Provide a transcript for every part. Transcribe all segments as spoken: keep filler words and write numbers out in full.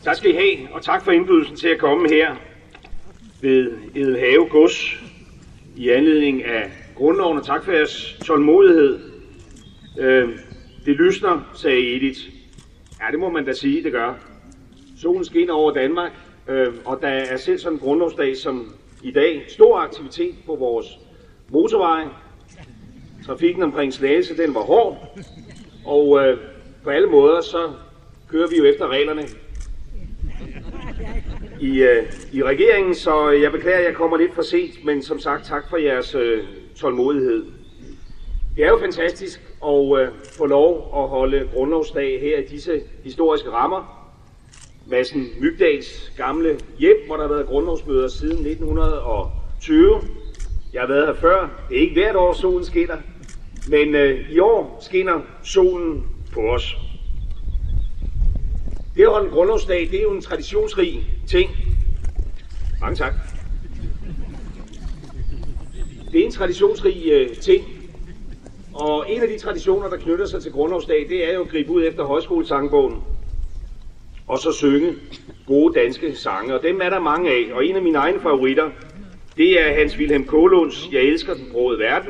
Tak skal I have, og tak for indbydelsen til at komme her ved Edelhave Gods i anledning af grundloven, og tak for jeres tålmodighed. Øh, det lysner, sagde Edith. Ja, det må man da sige, det gør. Solen skinner over Danmark, øh, og der er selv sådan en grundlovsdag som i dag. Stor aktivitet på vores motorveje. Trafikken omkring Slagelse, den var hård, og øh, på alle måder så kører vi jo efter reglerne i, øh, i regeringen, så jeg beklager, at jeg kommer lidt for sent, men som sagt, tak for jeres øh, tålmodighed. Det er jo fantastisk at øh, få lov at holde grundlovsdag her i disse historiske rammer. Madsen Mygdals gamle hjem, hvor der har været grundlovsmøder siden nitten tyve. Jeg har været her før. Det er ikke hvert år, solen skinner, men øh, i år skinner solen på os. Det at holde en grundlovsdag, det er jo en traditionsrig ting. Mange tak. Det er en traditionsrig øh, ting. Og en af de traditioner, der knytter sig til grundlovsdag, det er jo at gribe ud efter højskolesangbogen og så synge gode danske sange. Og dem er der mange af. Og en af mine egne favoritter, det er Hans Wilhelm Kaalunds Jeg elsker den brode verden.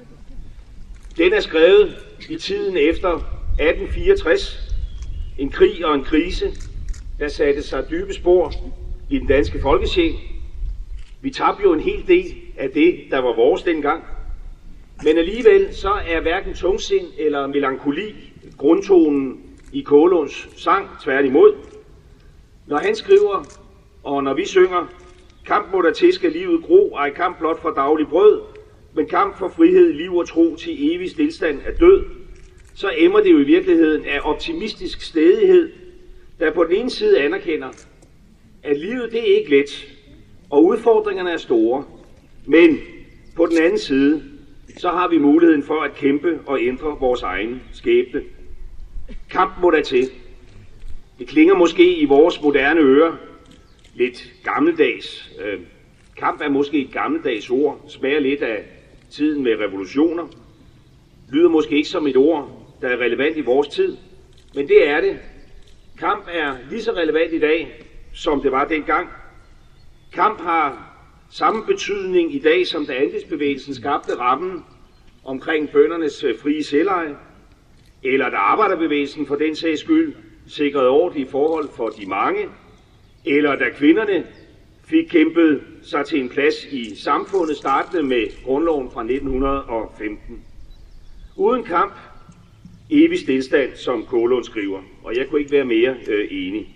Den er skrevet i tiden efter atten fireogtres. En krig og en krise, der satte sig dybe spor i den danske folkesjæl. Vi tabte jo en hel del af det, der var vores dengang. Men alligevel så er hverken tungsind eller melankoli grundtonen i Kaalunds sang, tværtimod. Når han skriver, og når vi synger, kamp må der til skal livet gro, ej kamp blot for daglig brød, men kamp for frihed, liv og tro til evig stilstand af død, så emmer det jo i virkeligheden af optimistisk stædighed, der på den ene side anerkender, at livet det er ikke let, og udfordringerne er store, men på den anden side, så har vi muligheden for at kæmpe og ændre vores egen skæbne. Kamp må der til. Det klinger måske i vores moderne ører lidt gammeldags. Øh, kamp er måske et gammeldags ord, smager lidt af tiden med revolutioner, lyder måske ikke som et ord, der er relevant i vores tid, men det er det. Kamp er lige så relevant i dag, som det var dengang. Kamp har samme betydning i dag, som da andelsbevægelsen skabte rammen omkring bøndernes frie selveje, eller da arbejderbevægelsen for den sags skyld sikrede ordentlige forhold for de mange, eller da kvinderne fik kæmpet sig til en plads i samfundet, startende med grundloven fra nitten femten. Uden kamp, evig stilstand, som Kaalund skriver, og jeg kunne ikke være mere øh, enig.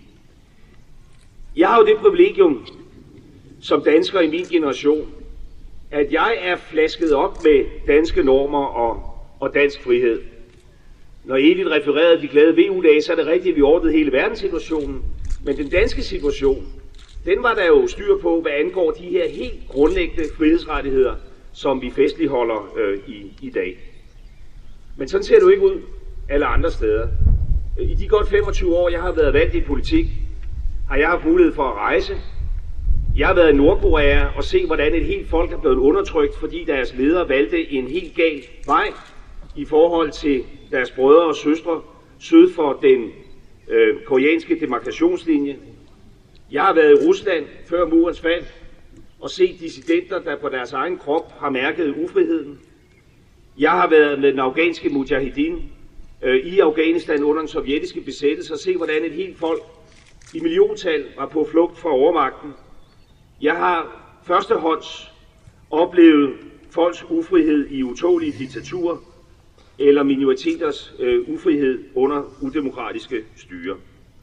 Jeg har jo det privilegium, som dansker i min generation, at jeg er flasket op med danske normer og, og dansk frihed. Når Edith refererede de glade V U-dage, så er det rigtigt, at vi ordnede hele verdenssituationen, men den danske situation, den var der jo styr på, hvad angår de her helt grundlæggende frihedsrettigheder, som vi festligholder øh, i, i dag. Men sådan ser det jo ikke ud alle andre steder. I de godt femogtyve år, jeg har været valgt i politik, har jeg haft mulighed for at rejse. Jeg har været i Nordkorea og se, hvordan et helt folk er blevet undertrykt, fordi deres ledere valgte en helt gal vej i forhold til deres brødre og søstre syd for den øh, koreanske demarkationslinje. Jeg har været i Rusland før murens fald og set dissidenter, der på deres egen krop har mærket ufriheden. Jeg har været med den afghanske mujahedin øh, i Afghanistan under den sovjetiske besættelse og se, hvordan et helt folk i milliontal var på flugt fra overmagten. Jeg har førstehånds oplevet folks ufrihed i utålige diktaturer eller minoriteters øh, ufrihed under udemokratiske styre.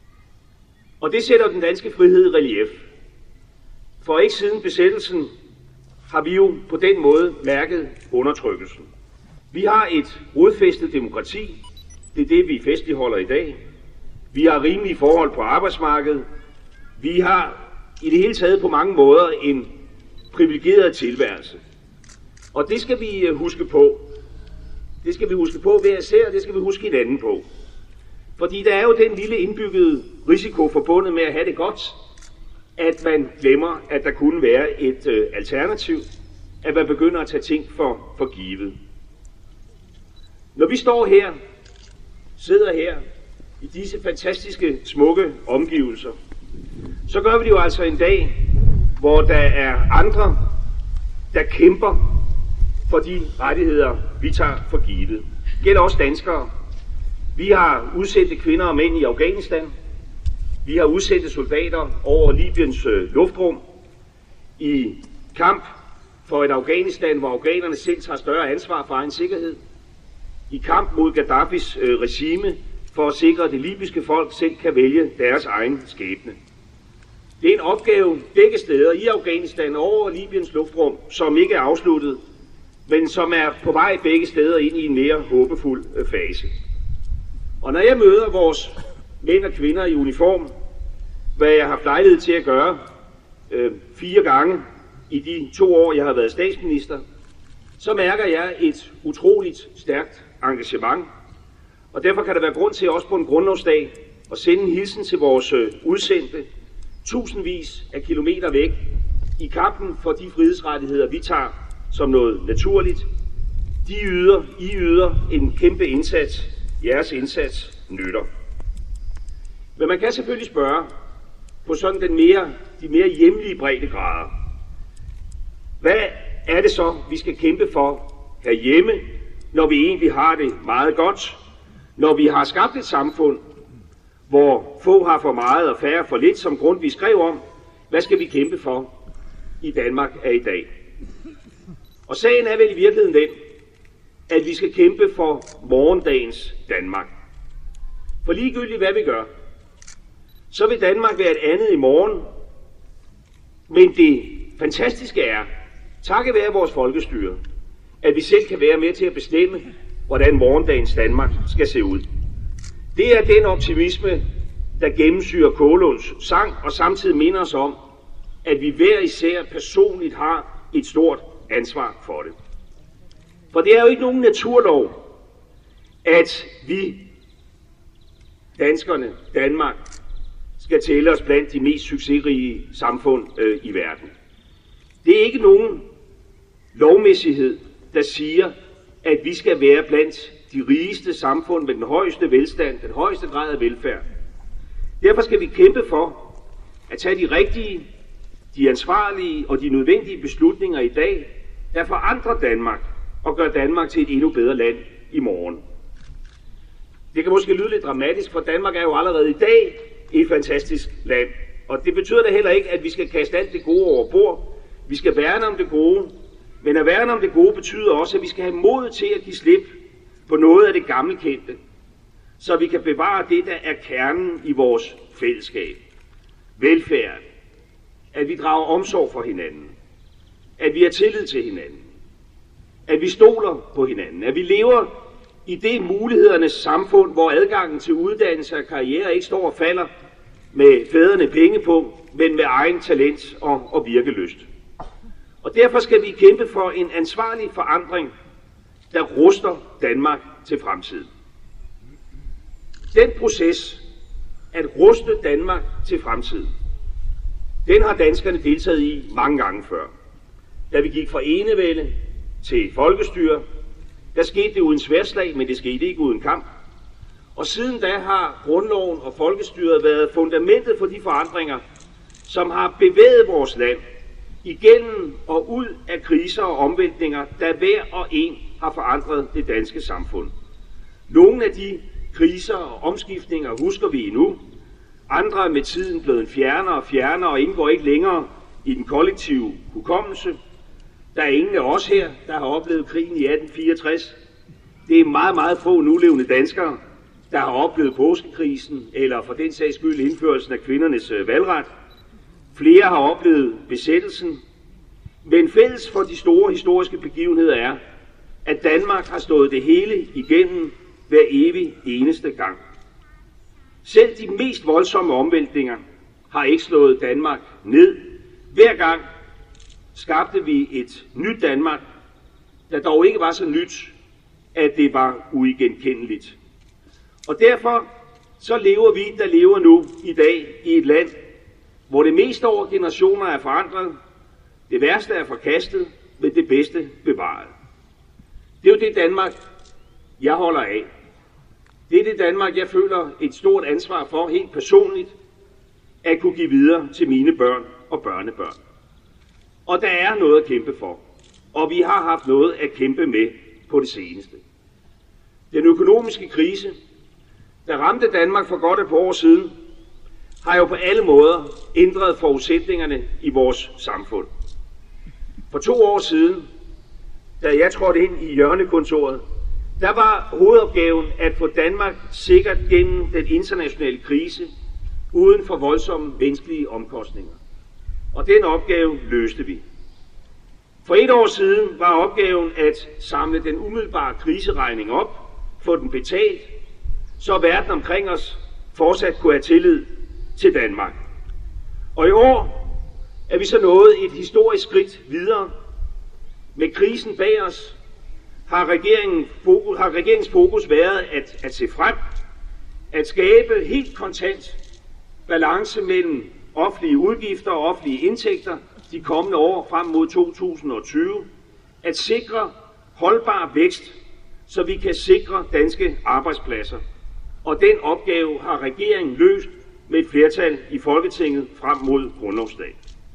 Og det sætter den danske frihed i relief. For ikke siden besættelsen har vi jo på den måde mærket undertrykkelsen. Vi har et rodfæstet demokrati. Det er det, vi festligholder i dag. Vi har rimelige forhold på arbejdsmarkedet. Vi har i det hele taget på mange måder en privilegeret tilværelse. Og det skal vi huske på. Det skal vi huske på hver især, og det skal vi huske hinanden på. Fordi der er jo den lille indbyggede risiko forbundet med at have det godt, at man glemmer, at der kunne være et øh, alternativ, at man begynder at tage ting for, for givet. Når vi står her, sidder her, i disse fantastiske, smukke omgivelser, så gør vi det jo altså en dag, hvor der er andre, der kæmper for de rettigheder, vi tager for givet. Det gælder også danskere. Vi har udsendte kvinder og mænd i Afghanistan. Vi har udsendte soldater over Libyens øh, luftrum i kamp for et Afghanistan, hvor afghanerne selv tager større ansvar for egen sikkerhed. I kamp mod Gaddafis øh, regime for at sikre, at det libyske folk selv kan vælge deres egen skæbne. Det er en opgave begge steder i Afghanistan og over Libyens luftrum, som ikke er afsluttet, men som er på vej begge steder ind i en mere håbefuld øh, fase. Og når jeg møder vores mænd og kvinder i uniform, hvad jeg har haft lejlighed til at gøre øh, fire gange i de to år, jeg har været statsminister, så mærker jeg et utroligt stærkt engagement. Og derfor kan der være grund til også på en grundlovsdag at sende en hilsen til vores øh, udsendte, tusindvis af kilometer væk, i kampen for de frihedsrettigheder, vi tager som noget naturligt. De yder, I yder en kæmpe indsats. Jeres indsats nytter. Men man kan selvfølgelig spørge på sådan den mere, de mere hjemlige breddegrader. Hvad er det så, vi skal kæmpe for herhjemme, når vi egentlig har det meget godt? Når vi har skabt et samfund, hvor få har for meget og færre for lidt, som Grundtvig skrev om, hvad skal vi kæmpe for i Danmark af i dag? Og sagen er vel i virkeligheden den, at vi skal kæmpe for morgendagens Danmark. For ligegyldigt hvad vi gør, så vil Danmark være et andet i morgen. Men det fantastiske er, takket være vores folkestyre, at vi selv kan være med til at bestemme, hvordan morgendagens Danmark skal se ud. Det er den optimisme, der gennemsyrer Kålunds sang, og samtidig minder os om, at vi hver især personligt har et stort ansvar for det. For det er jo ikke nogen naturlov, at vi, danskerne, Danmark, skal tælle os blandt de mest succesrige samfund øh, i verden. Det er ikke nogen lovmæssighed, der siger, at vi skal være blandt de rigeste samfund med den højeste velstand, den højeste grad af velfærd. Derfor skal vi kæmpe for at tage de rigtige, de ansvarlige og de nødvendige beslutninger i dag, der forandrer Danmark og gør Danmark til et endnu bedre land i morgen. Det kan måske lyde lidt dramatisk, for Danmark er jo allerede i dag et fantastisk land. Og det betyder da heller ikke, at vi skal kaste alt det gode over bord. Vi skal værne om det gode, men at værne om det gode betyder også, at vi skal have mod til at give slip på noget af det gamle kendte, så vi kan bevare det, der er kernen i vores fællesskab. Velfærd. At vi drager omsorg for hinanden. At vi har tillid til hinanden. At vi stoler på hinanden. At vi lever i det mulighedernes samfund, hvor adgangen til uddannelse og karriere ikke står og falder med fædrene penge på, men med egen talent og, og virkelyst. Og derfor skal vi kæmpe for en ansvarlig forandring, der ruster Danmark til fremtiden. Den proces, at ruste Danmark til fremtiden, den har danskerne deltaget i mange gange før. Da vi gik fra enevælde til folkestyre, der skete det uden sværslag, men det skete ikke uden kamp. Og siden da har grundloven og folkestyret været fundamentet for de forandringer, som har bevæget vores land igennem og ud af kriser og omvæltninger, der hver og en har forandret det danske samfund. Nogle af de kriser og omskiftninger husker vi endnu. Andre er med tiden blevet fjernere og fjernere og indgår ikke længere i den kollektive hukommelse. Der er ingen af os her, der har oplevet krigen i atten fireogtres. Det er meget, meget få nulevende danskere, der har oplevet påskekrisen, eller for den sags skyld indførelsen af kvindernes valgret. Flere har oplevet besættelsen. Men fælles for de store historiske begivenheder er, at Danmark har stået det hele igennem hver evig eneste gang. Selv de mest voldsomme omvæltninger har ikke slået Danmark ned. Hver gang skabte vi et nyt Danmark, der dog ikke var så nyt, at det var uigenkendeligt. Og derfor så lever vi, der lever nu i dag, i et land, hvor det meste over generationer er forandret, det værste er forkastet, men det bedste bevaret. Det er jo det Danmark, jeg holder af. Det er det Danmark, jeg føler et stort ansvar for helt personligt, at kunne give videre til mine børn og børnebørn. Og der er noget at kæmpe for, og vi har haft noget at kæmpe med på det seneste. Den økonomiske krise, der ramte Danmark for godt et par år siden, har jo på alle måder ændret forudsætningerne i vores samfund. For to år siden, da jeg trådte ind i hjørnekontoret, der var hovedopgaven at få Danmark sikkert gennem den internationale krise, uden for voldsomme menneskelige omkostninger. Og den opgave løste vi. For et år siden var opgaven at samle den umiddelbare kriseregning op, få den betalt, så verden omkring os fortsat kunne have tillid til Danmark. Og i år er vi så nået et historisk skridt videre. Med krisen bag os har, regeringen fokus, har regeringens fokus været at, at se frem, at skabe helt kontant balance mellem offentlige udgifter og offentlige indtægter de kommende år frem mod to tusind og tyve, at sikre holdbar vækst, så vi kan sikre danske arbejdspladser. Og den opgave har regeringen løst med et flertal i Folketinget frem mod grundlovsdag.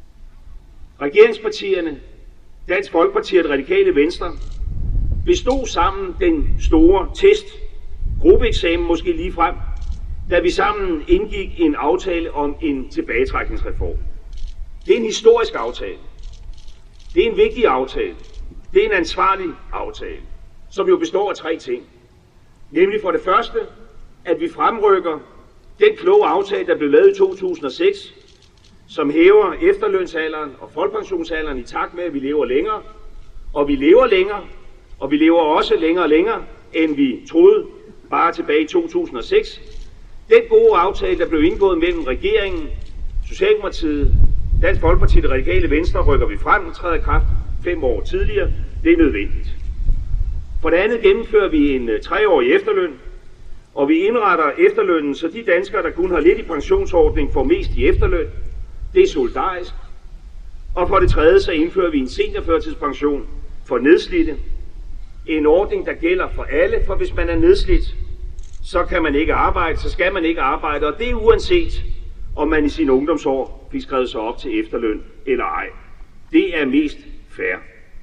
Regeringspartierne, Dansk Folkeparti og Det Radikale Venstre, bestod sammen den store test, gruppeeksamen måske lige frem, da vi sammen indgik en aftale om en tilbagetrækningsreform. Det er en historisk aftale. Det er en vigtig aftale. Det er en ansvarlig aftale, som jo består af tre ting. Nemlig for det første, at vi fremrykker den kloge aftale, der blev lavet i to tusind og seks, som hæver efterlønsalderen og folkepensionsalderen i takt med, at vi lever længere. Og vi lever længere, og vi lever også længere og længere, end vi troede bare tilbage i to tusind og seks. Den gode aftale, der blev indgået mellem regeringen, Socialdemokratiet, Dansk Folkeparti og Det Radikale Venstre, rykker vi frem og træder i kraft fem år tidligere. Det er nødvendigt. For det andet gennemfører vi en treårig efterløn, og vi indretter efterlønnen, så de danskere, der kun har lidt i pensionsordning, får mest i efterløn. Det er solidarisk. Og for det tredje så indfører vi en seniorførtidspension for nedslidte. En ordning, der gælder for alle, for hvis man er nedslidt, så kan man ikke arbejde, så skal man ikke arbejde, og det er uanset, om man i sine ungdomsår fik skrevet sig op til efterløn eller ej. Det er mest fair.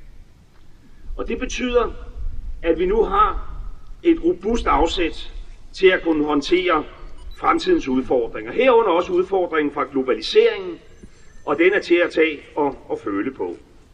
Og det betyder, at vi nu har et robust afsæt til at kunne håndtere fremtidens udfordringer. Herunder også udfordringen fra globaliseringen, og den er til at tage og, og føle på.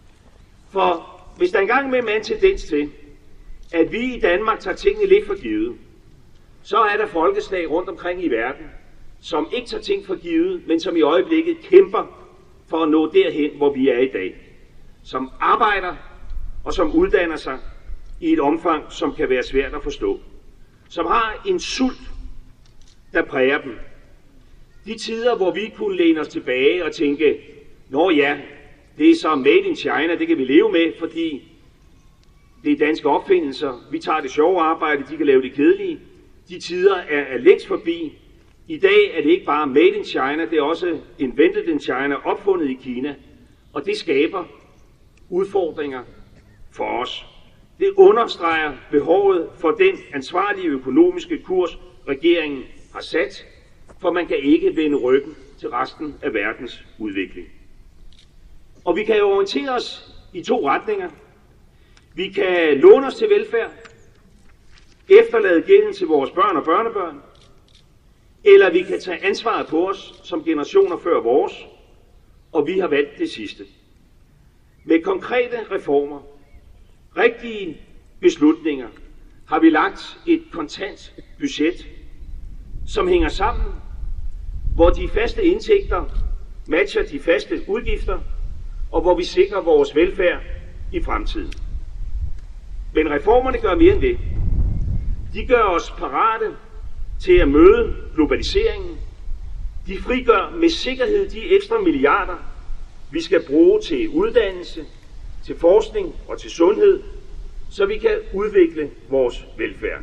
For hvis der engang med en tendens til, at vi i Danmark tager tingene lidt for givet, så er der folkeslag rundt omkring i verden, som ikke tager ting for givet, men som i øjeblikket kæmper for at nå derhen, hvor vi er i dag. Som arbejder og som uddanner sig i et omfang, som kan være svært at forstå. Som har en sult, der præger dem. De tider, hvor vi kunne læne os tilbage og tænke, nå ja, det er så made in China, det kan vi leve med, fordi det er danske opfindelser. Vi tager det sjove arbejde, de kan lave det kedelige. De tider er, er længst forbi. I dag er det ikke bare made in China, det er også invented in China, opfundet i Kina. Og det skaber udfordringer for os. Det understreger behovet for den ansvarlige økonomiske kurs, regeringen har sat, for man kan ikke vende ryggen til resten af verdens udvikling. Og vi kan jo orientere os i to retninger. Vi kan låne os til velfærd, efterlade gælden til vores børn og børnebørn, eller vi kan tage ansvaret på os som generationer før vores, og vi har valgt det sidste. Med konkrete reformer, rigtige beslutninger, har vi lagt et kontant budget, som hænger sammen, hvor de faste indtægter matcher de faste udgifter, og hvor vi sikrer vores velfærd i fremtiden. Men reformerne gør mere end det. De gør os parate til at møde globaliseringen. De frigør med sikkerhed de ekstra milliarder, vi skal bruge til uddannelse, til forskning og til sundhed, så vi kan udvikle vores velfærd.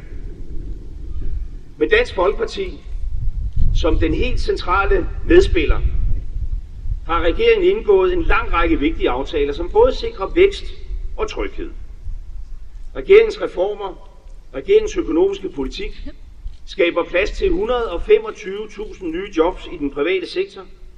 Med Dansk Folkeparti som den helt centrale medspiller har regeringen indgået en lang række vigtige aftaler, som både sikrer vækst og tryghed. Regeringens reformer, regeringens økonomiske politik skaber plads til et hundrede og femogtyve tusind nye jobs i den private sektor,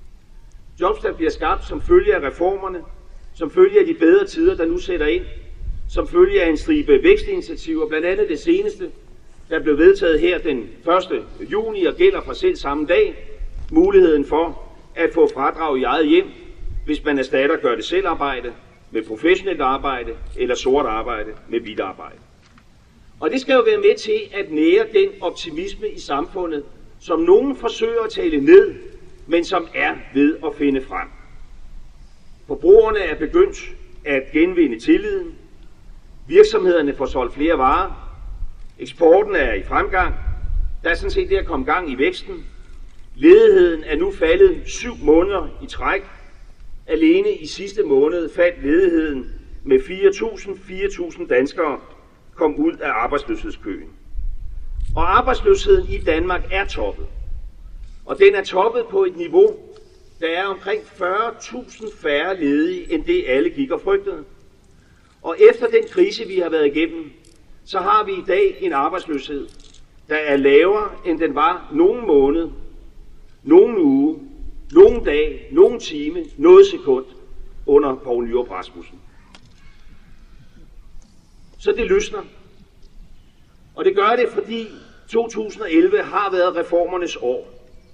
Jobs, der bliver skabt som følge af reformerne, som følge af de bedre tider, der nu sætter ind, som følge af en stribe vækstinitiativer, blandt andet det seneste, der blev vedtaget her den første juni og gælder fra selv samme dag, muligheden for at få fradrag i eget hjem, hvis man erstatter gør det selv arbejde med professionelt arbejde eller sort arbejde med hvidt arbejde. Og det skal jo være med til at nære den optimisme i samfundet, som nogen forsøger at tale ned, men som er ved at finde frem. Forbrugerne er begyndt at genvinde tilliden, virksomhederne får solgt flere varer, eksporten er i fremgang, der er sådan set det at komme gang i væksten, ledigheden er nu faldet syv måneder i træk, alene i sidste måned faldt ledigheden med fire tusind fire tusind danskere kom ud af arbejdsløshedskøen. Og arbejdsløsheden i Danmark er toppet. Og den er toppet på et niveau, der er omkring fyrre tusind færre ledige, end det alle gik og frygtede. Og efter den krise, vi har været igennem, så har vi i dag en arbejdsløshed, der er lavere, end den var nogen måned, nogen uge, nogen dag, nogen time, noget sekund under Poul Nyrup Rasmussen. Så det lysner. Og det gør det, fordi to tusind og elleve har været reformernes år.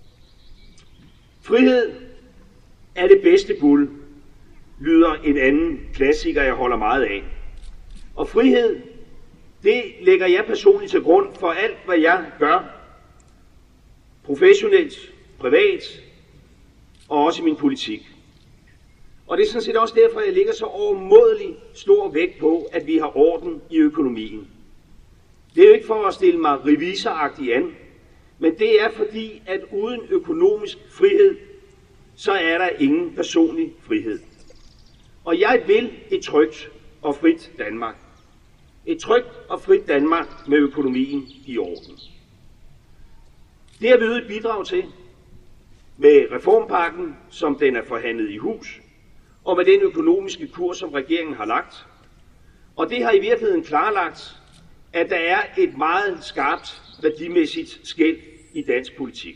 Frihed er det bedste guld, lyder en anden klassiker, jeg holder meget af. Og frihed, det lægger jeg personligt til grund for alt, hvad jeg gør, professionelt, privat og også i min politik. Og det er sådan set også derfor, jeg lægger så overmådelig stor vægt på, at vi har orden i økonomien. Det er jo ikke for at stille mig revisoragtigt an, men det er fordi, at uden økonomisk frihed, så er der ingen personlig frihed. Og jeg vil et trygt og frit Danmark. Et trygt og frit Danmark med økonomien i orden. Det har vi ydet et bidrag til med reformpakken, som den er forhandlet i hus, og med den økonomiske kurs, som regeringen har lagt. Og det har i virkeligheden klarlagt, at der er et meget skarpt værdimæssigt skel i dansk politik.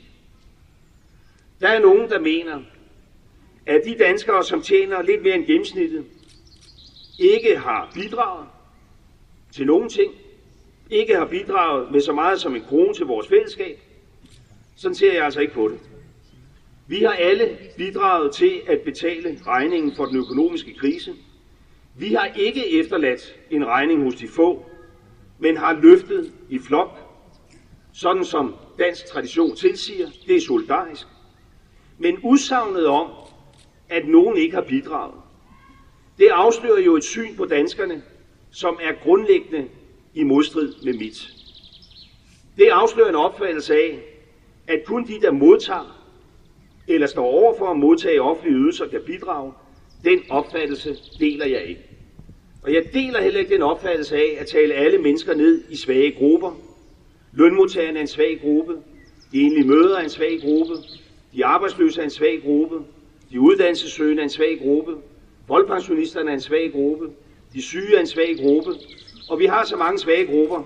Der er nogen, der mener, at de danskere, som tjener lidt mere end gennemsnittet, ikke har bidraget til nogen ting, ikke har bidraget med så meget som en krone til vores fællesskab. Sådan ser jeg altså ikke på det. Vi har alle bidraget til at betale regningen for den økonomiske krise. Vi har ikke efterladt en regning hos de få, men har løftet i flok, sådan som dansk tradition tilsiger. Det er solidarisk. Men udsagnet om, at nogen ikke har bidraget, det afslører jo et syn på danskerne, som er grundlæggende i modstrid med mit. Det afslører en opfattelse af, at kun de, der modtager eller står over for at modtage offentlige ydelser, kan bidrage. Den opfattelse deler jeg ikke. Og jeg deler heller ikke den opfattelse af at tale alle mennesker ned i svage grupper. Lønmodtagerne er en svag gruppe, de enlige mødre er en svag gruppe, de arbejdsløse er en svag gruppe, de uddannelsessøgende er en svag gruppe, folkepensionisterne er en svag gruppe, de syge er en svag gruppe, og vi har så mange svage grupper,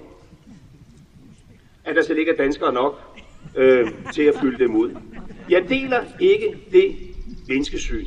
at der slet ikke er danskere nok øh, til at fylde dem ud. Jeg deler ikke det menneskesyn.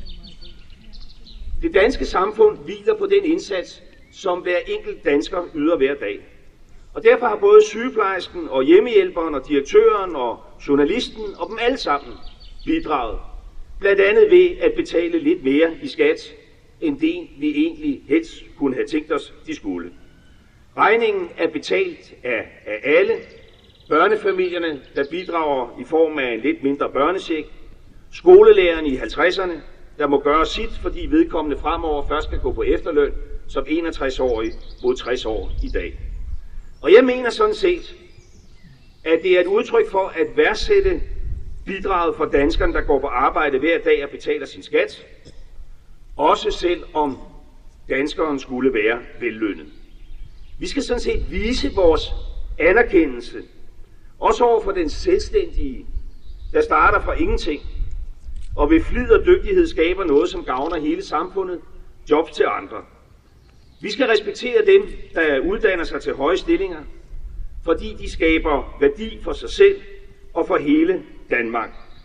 Det danske samfund hviler på den indsats, som hver enkelt dansker yder hver dag. Og derfor har både sygeplejersken og hjemmehjælperen og direktøren og journalisten og dem alle sammen bidraget. Blandt andet ved at betale lidt mere i skat, end det vi egentlig helst kunne have tænkt os, de skulle. Regningen er betalt af, af alle. Børnefamilierne, der bidrager i form af en lidt mindre børnecheck. Skolelæreren i halvtredserne, der må gøre sit, fordi vedkommende fremover først skal gå på efterløn som enogtres-årig mod tres år i dag. Og jeg mener sådan set, at det er et udtryk for at værdsætte bidraget for danskerne, der går på arbejde hver dag og betaler sin skat, også selv om danskeren skulle være vellønnet. Vi skal sådan set vise vores anerkendelse, også over for den selvstændige, der starter fra ingenting, og ved flid og dygtighed skaber noget, som gavner hele samfundet, jobs til andre. Vi skal respektere dem, der uddanner sig til høje stillinger, fordi de skaber værdi for sig selv og for hele Danmark.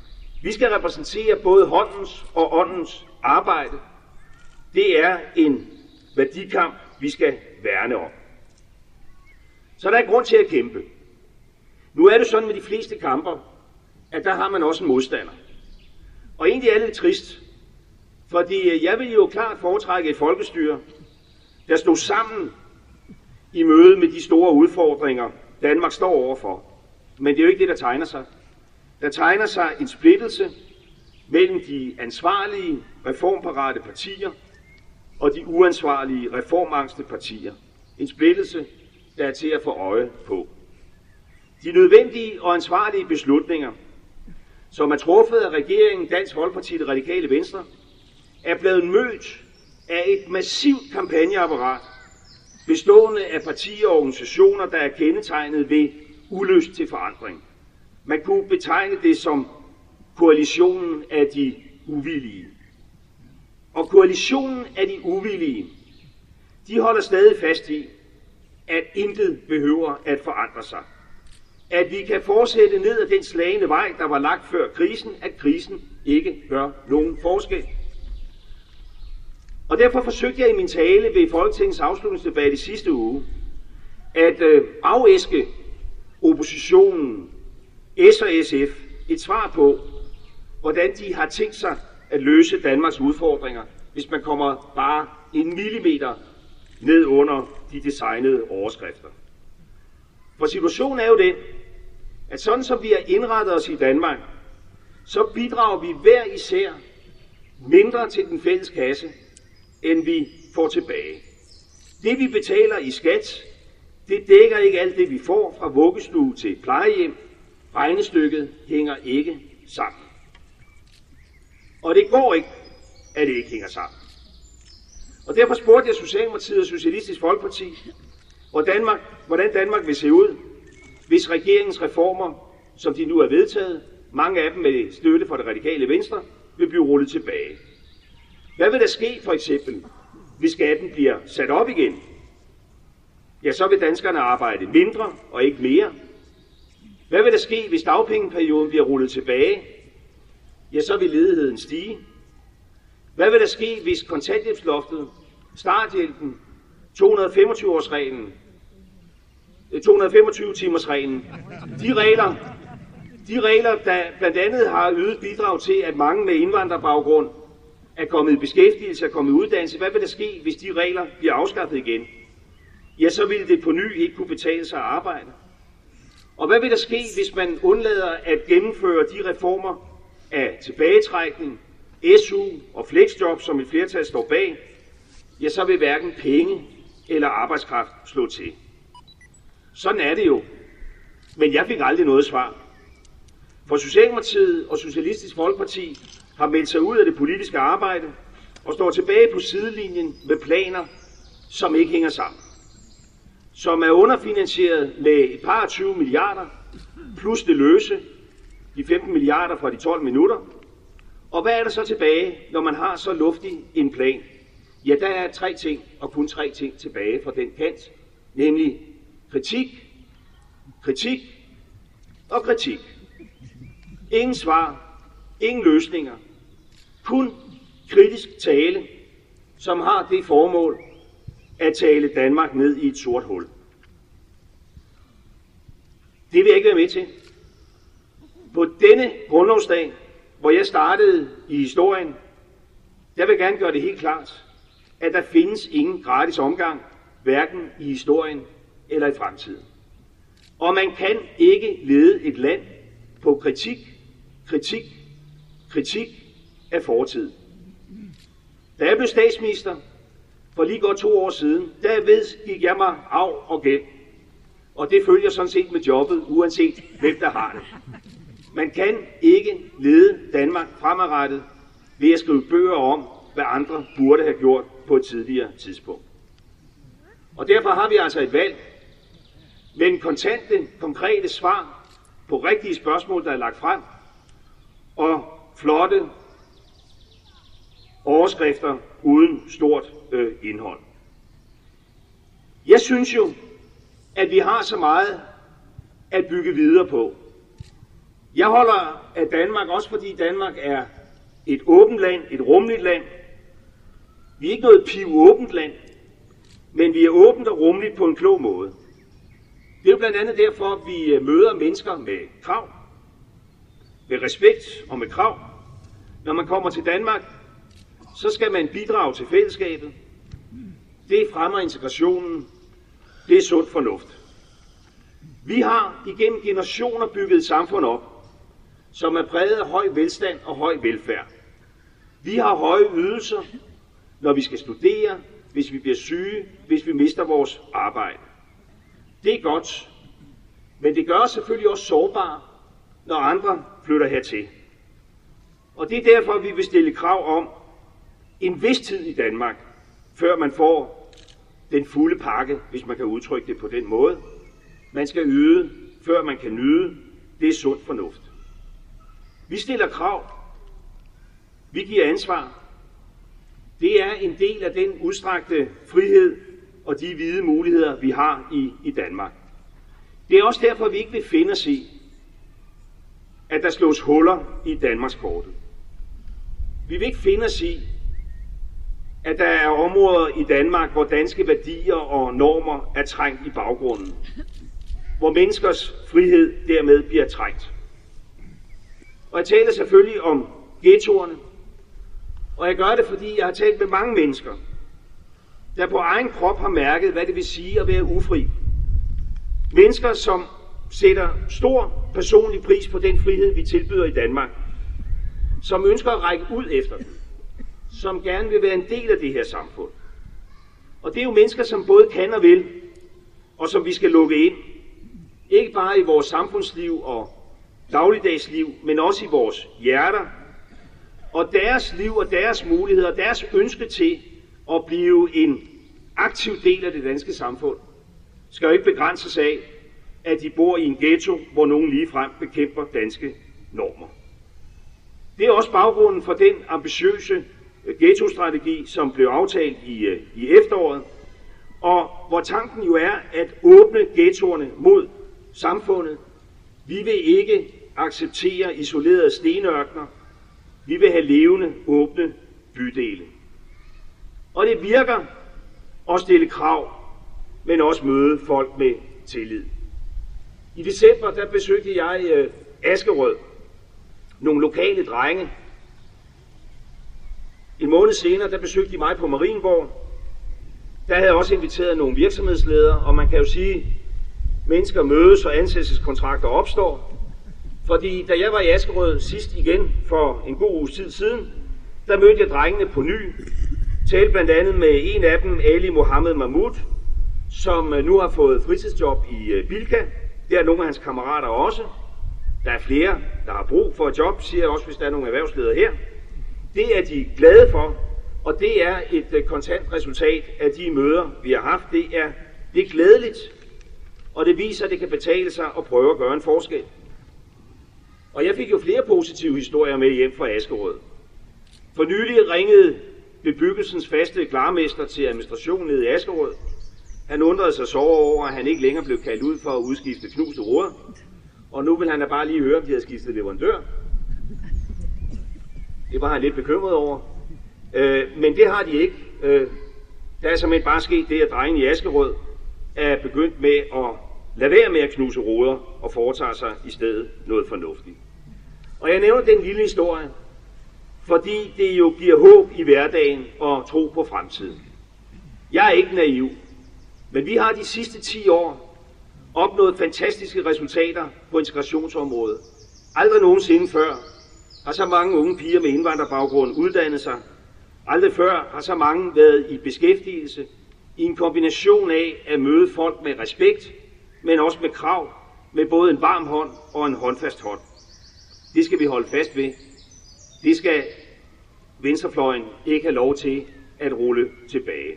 Vi skal repræsentere både håndens og åndens arbejde. Det er en værdikamp, vi skal værne om. Så der er grund til at kæmpe. Nu er det sådan med de fleste kamper, at der har man også en modstander. Og egentlig er det lidt trist, fordi jeg vil jo klart foretrække et folkestyre, der stod sammen i møde med de store udfordringer, Danmark står overfor. Men det er jo ikke det, der tegner sig. Der tegner sig en splittelse mellem de ansvarlige, reformparate partier og de uansvarlige, reformangste partier. En splittelse, der er til at få øje på. De nødvendige og ansvarlige beslutninger, som er truffet af regeringen, Dansk Folkeparti og Det Radikale Venstre, er blevet mødt af et massivt kampagneapparat, bestående af partier og organisationer, der er kendetegnet ved ulyst til forandring. Man kunne betegne det som koalitionen af de uvillige. Og koalitionen af de uvillige, de holder stadig fast i, at intet behøver at forandre sig. At vi kan fortsætte ned ad den slagne vej, der var lagt før krisen, at krisen ikke gør nogen forskel. Og derfor forsøgte jeg i min tale ved Folketingets afslutningsdebat i sidste uge, at øh, afæske oppositionen, S og S F, et svar på, hvordan de har tænkt sig at løse Danmarks udfordringer, hvis man kommer bare en millimeter ned under de designede overskrifter. For situationen er jo den, at sådan som vi har indrettet os i Danmark, så bidrager vi hver især mindre til den fælles kasse, end vi får tilbage. Det vi betaler i skat, det dækker ikke alt det vi får fra vuggestue til plejehjem. Regnestykket hænger ikke sammen. Og det går ikke, at det ikke hænger sammen. Og derfor spurgte jeg Socialdemokratiet og Socialistisk Folkeparti, hvordan Danmark, hvordan Danmark vil se ud, hvis regeringens reformer, som de nu er vedtaget, mange af dem med støtte fra Det Radikale Venstre, vil blive rullet tilbage. Hvad vil der ske for eksempel, hvis skatten bliver sat op igen? Ja, så vil danskerne arbejde mindre og ikke mere. Hvad vil der ske, hvis dagpengeperioden bliver rullet tilbage? Ja, så vil ledigheden stige. Hvad vil der ske, hvis kontanthjælpsloftet, starthjælpen, to hundrede og femogtyve-årsreglen, to hundrede og femogtyve-timersreglen, de regler, de regler, der blandt andet har ydet bidrag til, at mange med indvandrerbaggrund er kommet i beskæftigelse, er kommet i uddannelse. Hvad vil der ske, hvis de regler bliver afskaffet igen? Ja, så vil det på ny ikke kunne betale sig at arbejde. Og hvad vil der ske, hvis man undlader at gennemføre de reformer af tilbagetrækning, S U og flexjob, som et flertal står bag? Ja, så vil hverken penge eller arbejdskraft slå til. Sådan er det jo. Men jeg fik aldrig noget svar. For Socialdemokratiet og Socialistisk Folkeparti har meldt sig ud af det politiske arbejde og står tilbage på sidelinjen med planer, som ikke hænger sammen. Som er underfinansieret med et par og tyve milliarder, plus det løse, de femten milliarder fra de tolv minutter. Og hvad er der så tilbage, når man har så luftig en plan? Ja, der er tre ting, og kun tre ting tilbage fra den kant, nemlig kritik, kritik og kritik. Ingen svar, ingen løsninger, kun kritisk tale, som har det formål at tale Danmark ned i et sort hul. Det vil jeg ikke være med til. På denne grundlovsdag, hvor jeg startede i historien, der vil jeg gerne gøre det helt klart, at der findes ingen gratis omgang, hverken i historien eller i fremtiden. Og man kan ikke lede et land på kritik, kritik, kritik af fortid. Da jeg blev statsminister for lige godt to år siden, derved gik jeg mig af og gæld. Og det følger sådan set med jobbet, uanset hvem der har det. Man kan ikke lede Danmark fremadrettet ved at skrive bøger om, hvad andre burde have gjort på et tidligere tidspunkt. Og derfor har vi altså et valg mellem kontante, konkrete svar på rigtige spørgsmål, der er lagt frem, og flotte overskrifter uden stort øh, indhold. Jeg synes jo, at vi har så meget at bygge videre på. Jeg holder af Danmark også, fordi Danmark er et åbent land, et rummeligt land. Vi er ikke noget pivåbent land, men vi er åbent og rummeligt på en klog måde. Det er jo blandt andet derfor, at vi møder mennesker med krav, med respekt og med krav. Når man kommer til Danmark, så skal man bidrage til fællesskabet. Det fremmer integrationen. Det er sund fornuft. Vi har igennem generationer bygget et samfund op, som er præget af høj velstand og høj velfærd. Vi har høje ydelser, når vi skal studere, hvis vi bliver syge, hvis vi mister vores arbejde. Det er godt, men det gør os selvfølgelig også sårbare, når andre flytter hertil. Og det er derfor, vi vil stille krav om en vis tid i Danmark, før man får den fulde pakke, hvis man kan udtrykke det på den måde. Man skal yde, før man kan nyde. Det er sund fornuft. Vi stiller krav. Vi giver ansvar. Det er en del af den udstrakte frihed og de hvide muligheder, vi har i, i Danmark. Det er også derfor, vi ikke vil finde os i, at der slås huller i Danmarkskortet. Vi vil ikke finde os i, at der er områder i Danmark, hvor danske værdier og normer er trængt i baggrunden. Hvor menneskers frihed dermed bliver trængt. Og jeg taler selvfølgelig om ghettoerne. Og jeg gør det, fordi jeg har talt med mange mennesker, der på egen krop har mærket, hvad det vil sige at være ufri. Mennesker, som sætter stor personlig pris på den frihed, vi tilbyder i Danmark. Som ønsker at række ud efter den. Som gerne vil være en del af det her samfund. Og det er jo mennesker, som både kan og vil, og som vi skal lukke ind. Ikke bare i vores samfundsliv og dagligdagsliv, men også i vores hjerter. Og deres liv og deres muligheder, deres ønske til at blive en aktiv del af det danske samfund, skal jo ikke begrænses af, at de bor i en ghetto, hvor nogen ligefrem bekæmper danske normer. Det er også baggrunden for den ambitiøse ghetto-strategi, som blev aftalt i, i efteråret, og hvor tanken jo er at åbne ghettoerne mod samfundet. Vi vil ikke acceptere isolerede stenørkner. Vi vil have levende, åbne bydele. Og det virker at stille krav, men også møde folk med tillid. I december der besøgte jeg øh, Askerød, nogle lokale drenge. En måned senere der besøgte de mig på Marienborg. Der havde jeg også inviteret nogle virksomhedsledere, og man kan jo sige, mennesker mødes og ansættelseskontrakter opstår. Fordi da jeg var i Askerød sidst igen for en god uges tid siden, der mødte jeg drengene på ny. Talte blandt andet med en af dem, Ali Mohammed Mahmoud, som nu har fået fritidsjob i Bilka. Det er nogle af hans kammerater også. Der er flere, der har brug for et job, siger jeg også, hvis der er nogle erhvervsledere her. Det er de glade for, og det er et kontant resultat af de møder, vi har haft. Det er, det er glædeligt, og det viser, at det kan betale sig at prøve at gøre en forskel. Og jeg fik jo flere positive historier med hjem fra Askerød. For nylig ringede bebyggelsens faste klarmester til administrationen nede i Askerød. Han undrede sig så over, at han ikke længere blev kaldt ud for at udskifte knuste ruder. Og nu vil han da bare lige høre, om de havde skiftet leverandør. Det var han lidt bekymret over. Øh, men det har de ikke. Øh, der er simpelthen bare sket det, at drengen i Askerød er begyndt med at lade være med at knuse ruder og foretage sig i stedet noget fornuftigt. Og jeg nævner den lille historie, fordi det jo giver håb i hverdagen og tro på fremtiden. Jeg er ikke naiv, men vi har de sidste ti år opnået fantastiske resultater på integrationsområdet. Aldrig nogensinde før har så mange unge piger med indvandrerbaggrund uddannet sig. Aldrig før har så mange været i beskæftigelse i en kombination af at møde folk med respekt, men også med krav, med både en varm hånd og en håndfast hånd. Det skal vi holde fast ved. Det skal venstrefløjen ikke have lov til at rulle tilbage.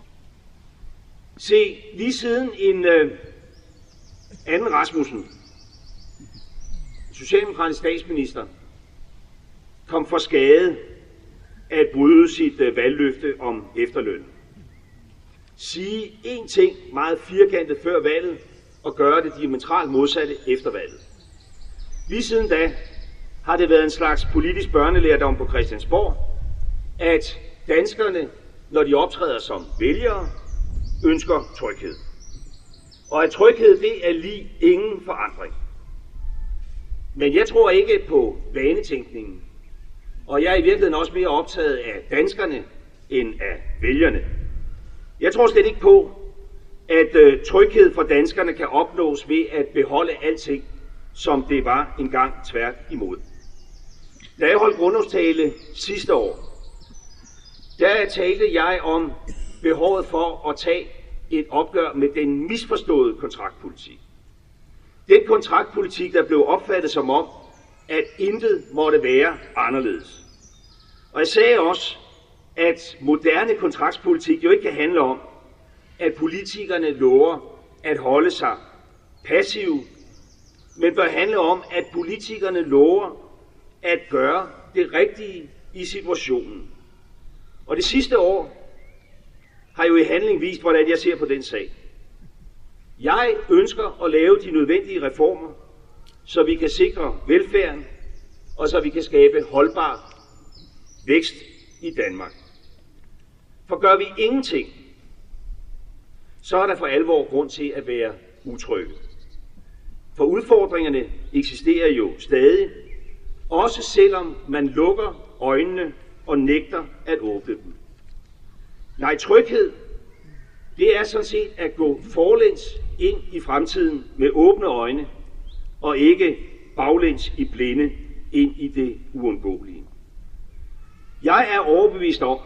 Se, lige siden en øh, anden Rasmussen, socialdemokratisk statsminister, kom for skade at bryde sit øh, valgløfte om efterløn. Sige én ting meget firkantet før valget, og gøre det diametralt modsatte efter valget. Lige siden da har det været en slags politisk børnelærdom på Christiansborg, at danskerne, når de optræder som vælgere, ønsker tryghed. Og at tryghed, det er lige ingen forandring. Men jeg tror ikke på vanetænkningen, og jeg er i virkeligheden også mere optaget af danskerne end af vælgerne. Jeg tror slet ikke på, at øh, tryghed for danskerne kan opnås ved at beholde alting, som det var engang, tvært imod. Da jeg holdt grundlovstale sidste år, der talte jeg om behovet for at tage et opgør med den misforståede kontraktpolitik. Den kontraktpolitik, der blev opfattet som om, at intet måtte være anderledes. Og jeg sagde også, at moderne kontraktspolitik jo ikke kan handle om, at politikerne lover at holde sig passive, men bør handle om, at politikerne lover at gøre det rigtige i situationen. Og det sidste år har jo i handling vist, hvordan jeg ser på den sag. Jeg ønsker at lave de nødvendige reformer, så vi kan sikre velfærden, og så vi kan skabe holdbar vækst i Danmark. For gør vi ingenting, så er der for alvor grund til at være utrygge. For udfordringerne eksisterer jo stadig, også selvom man lukker øjnene og nægter at åbne dem. Nej, tryghed, det er sådan set at gå forlæns ind i fremtiden med åbne øjne, og ikke baglæns i blinde ind i det uundgåelige. Jeg er overbevist om,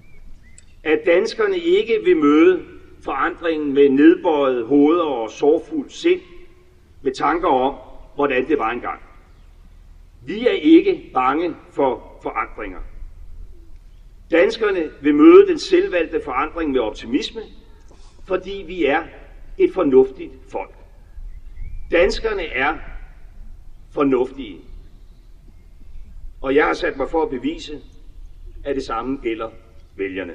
at danskerne ikke vil møde forandringen med nedbøjede hoveder og sorgfuldt sind, med tanker om, hvordan det var engang. Vi er ikke bange for forandringer. Danskerne vil møde den selvvalgte forandring med optimisme, fordi vi er et fornuftigt folk. Danskerne er fornuftige. Og jeg har sat mig for at bevise, at det samme gælder vælgerne.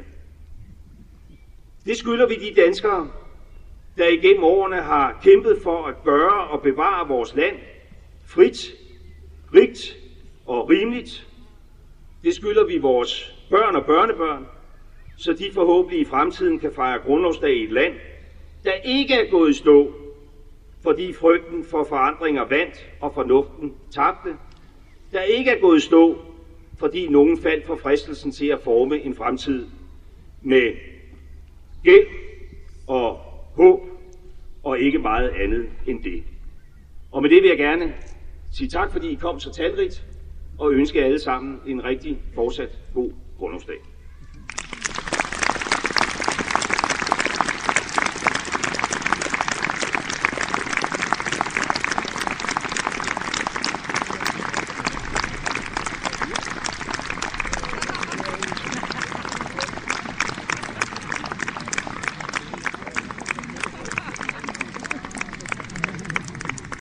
Det skylder vi de danskere, der igennem årene har kæmpet for at gøre og bevare vores land frit, rigt og rimeligt. Det skylder vi vores børn og børnebørn, så de forhåbentlig i fremtiden kan fejre grundlovsdag i et land, der ikke er gået i stå, fordi frygten for forandringer vandt og fornuften tabte, der ikke er gået i stå, fordi nogen faldt for fristelsen til at forme en fremtid med gæld og håb og ikke meget andet end det. Og med det vil jeg gerne sige tak, fordi I kom så talrigt, og ønske jer alle sammen en rigtig fortsat god grundlovsdag.